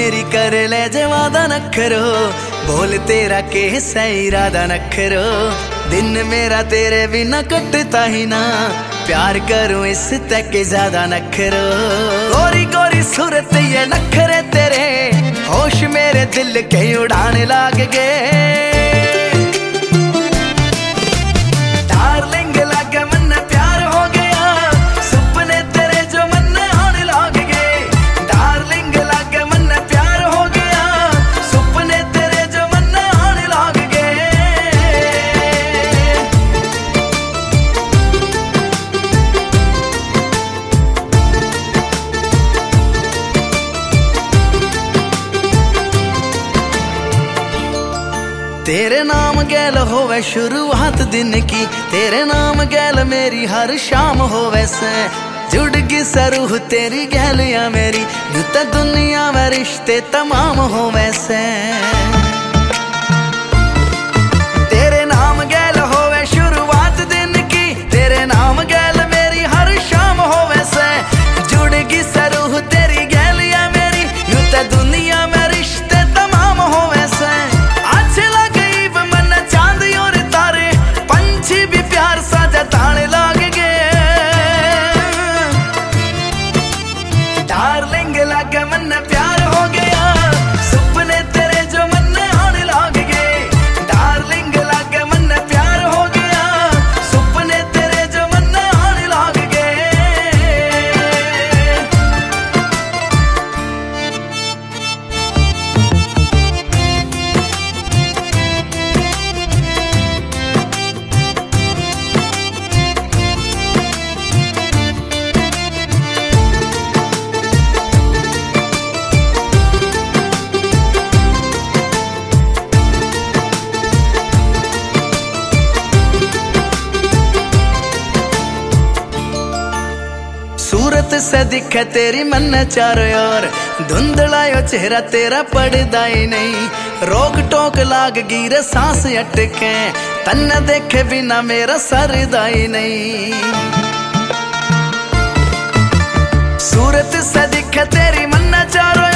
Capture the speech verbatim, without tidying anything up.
मेरी कर ले जवादा नखरो, बोल तेरा के सही इरादा नखरो। दिन मेरा तेरे बिना कटता ही ना, प्यार करूं इस तक ज्यादा नखरो। गोरी गोरी सूरत ये नखरे तेरे, होश मेरे दिल के उड़ाने लाग गए। डार्लिंग लागे मन प्यार हो गया, सपने तेरे जो मन आने लाग गए। डार्लिंग लागे मन प्यार हो गया, सपने तेरे जो मन आने लाग गए। तेरे नाम गैल होवे शुरुआत दिन की, तेरे नाम गैल मेरी हर शाम होवे से। जुड़गी सरूह तेरी गैलियां मेरी, यूं तो दुनिया में रिश्ते तमाम होवे से। तेरे नाम गैल होवे शुरुआत दिन की, तेरे नाम गैल मेरी हर शाम होवे से। जुड़गी सरूह तेरी गैलियां मेरी, यूं तो दुनिया में रिश्ते तमाम होवे से। भी प्यार सा जताने लाग गए। डार्लिंग लागे मन प्यार हो गया, सपने तेरे जो मन आने लाग गए। डार्लिंग लागे मन प्यार हो गया, सपने तेरे जो मन आने लाग गए। सूरत से दिखे तेरी मन चारों ओर, धुंधलायो चेहरा तेरा पड़दा ही नहीं। रोक टोक लाग गिरे सांस अटके, तन्ने देखे बिना मेरा सरदा ही नहीं। सूरत से दिखे तेरी मन चारों